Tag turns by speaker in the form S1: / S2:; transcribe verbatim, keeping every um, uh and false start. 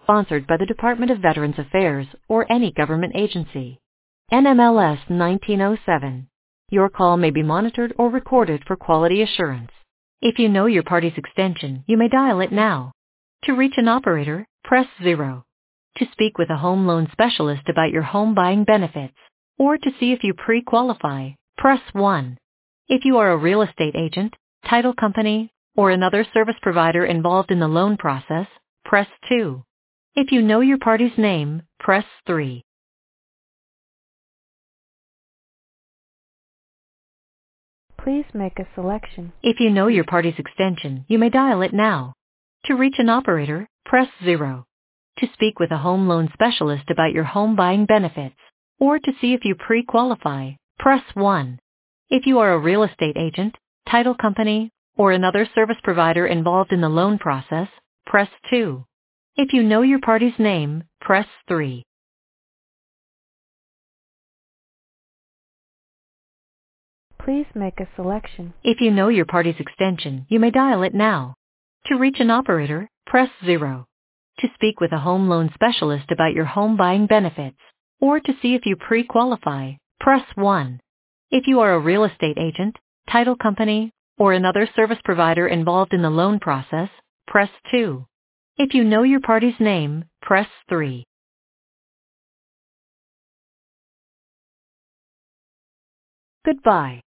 S1: sponsored by the Department of Veterans Affairs or any government agency. N M L S nineteen oh seven. Your call may be monitored or recorded for quality assurance. If you know your party's extension, you may dial it now. To reach an operator, press zero. To speak with a home loan specialist about your home buying benefits, or to see if you pre-qualify, press one. If you are a real estate agent, title company, or another service provider involved in the loan process, press two. If you know your party's name, press three.
S2: Please make a selection.
S1: If you know your party's extension, you may dial it now. To reach an operator, press zero. To speak with a home loan specialist about your home buying benefits, or to see if you pre-qualify, press one. If you are a real estate agent, title company, or another service provider involved in the loan process, press two. If you know your party's name, press three.
S2: Please make a selection.
S1: If you know your party's extension, you may dial it now. To reach an operator, press zero. To speak with a home loan specialist about your home buying benefits, or to see if you pre-qualify, press one. If you are a real estate agent, title company, or another service provider involved in the loan process, press two. If you know your party's name, press three. Goodbye.